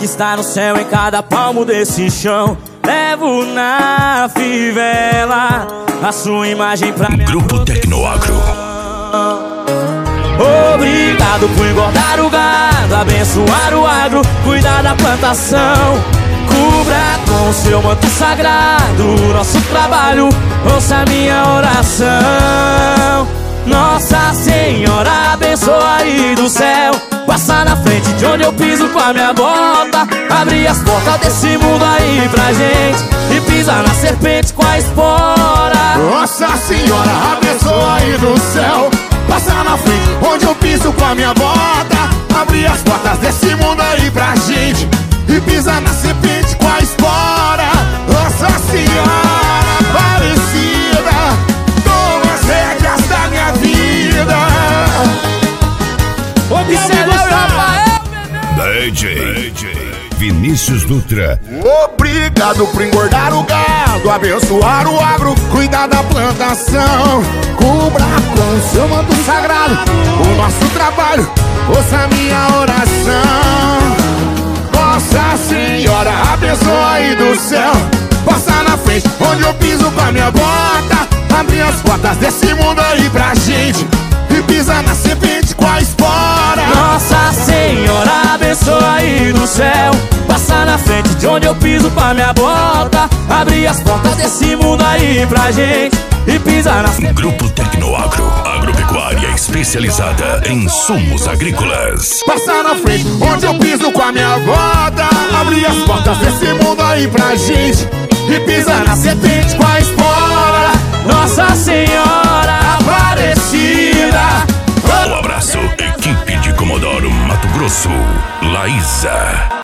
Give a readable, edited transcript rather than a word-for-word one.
que está no céu em cada palmo desse chão. Levo na fivela a sua imagem pra minha Grupo Tecnoagro. Obrigado por engordar o gado, abençoar o agro, cuidar da plantação. Cubra com o seu manto sagrado o nosso trabalho, ouça a minha oração. Nossa Senhora abençoa aí do céu, passa na frente de onde eu piso com a minha bota. Abre as portas desse mundo aí pra gente e pisa na serpente com a espora. Nossa Senhora abençoa aí do céu, passa na frente onde eu piso com a minha bota. Abre as portas desse mundo aí pra gente e pisa na serpente com a espora. Nossa Senhora Aparecida, toma as rédeas da minha vida. DJ Vinícius Dutra. Obrigado por engordar o gado, abençoar o agro, cuidar da plantação. Cubra com o seu manto sagrado o nosso trabalho, ouça a minha oração. Nossa Senhora abençoa aí do céu, passa na frente onde eu piso com a minha bota. Abre as portas desse mundo aí pra gente e pisa na serpente com a espora. Nossa Senhora abençoa aí do céu, passa na frente de onde eu piso com a minha bota. Abre as portas desse mundo aí pra gente e pisa na serpente. Grupo Tecnoagro, agropecuária especializada em insumos agrícolas. Passa na frente onde eu piso com a minha bota. Abre as portas desse mundo aí pra gente e pisa na serpente com a espora. Nossa Senhora Aparecida. Um abraço, equipe de Comodoro Mato Grosso, Laísa.